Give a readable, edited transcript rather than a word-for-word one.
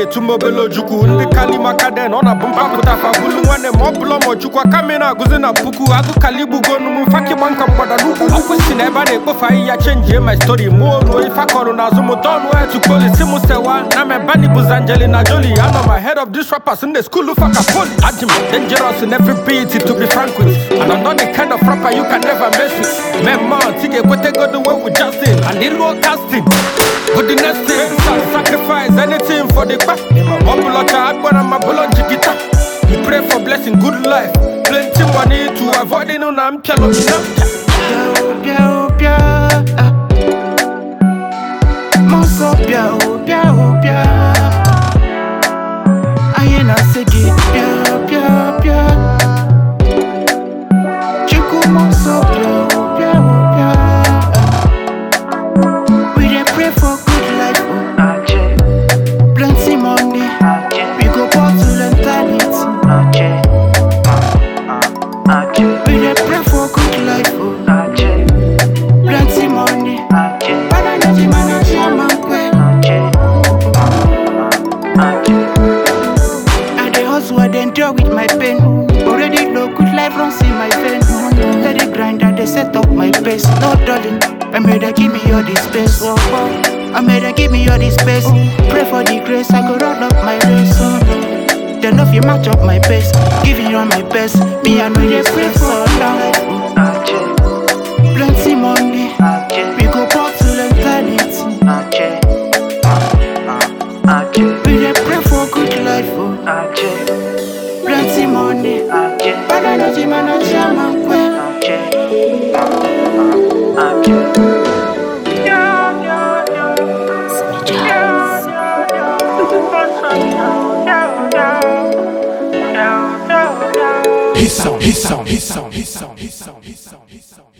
ne tumo belo juku ndi kalima kaden ona bumpa kutafa bulu wane moblo mo juku kamena guzina puku agu kalibu gonu mu faki banka mbada luku akusi na eba ne kofa ya change my story mo no ifa kono na zumu don where to call simu sewa na me bani Angelina Jolie. I know my head of these rappers in the school look like a pony. Dangerous in every beat to be frank with. And I'm not the kind of rapper you can never mess with. Man, man, take what they go the way with Justin. And they low casting. Good the next thing, sacrifice anything for the back. My bullet chiquita. We pray for blessing, good life. Plenty money to avoid it. I'm telling Ayena segi pia pia pia Chiku monso pia pia pia We dey pray for good life Plenty money We go pour to eternity We dey pray for good life Plenty money Banana man I dey endure with my pain. Already know good life runs in my veins. Let it grind and they set up my pace. No darling, I made her give me all this space. I made her give me all this space. Pray for the grace, I go run up my race. Then if you match up my pace, giving you all my best. Me I know they pray for now. Plenty money, we go back to eternity. We dey pray for good life. Plenty money, but I know the man of German queen. His song.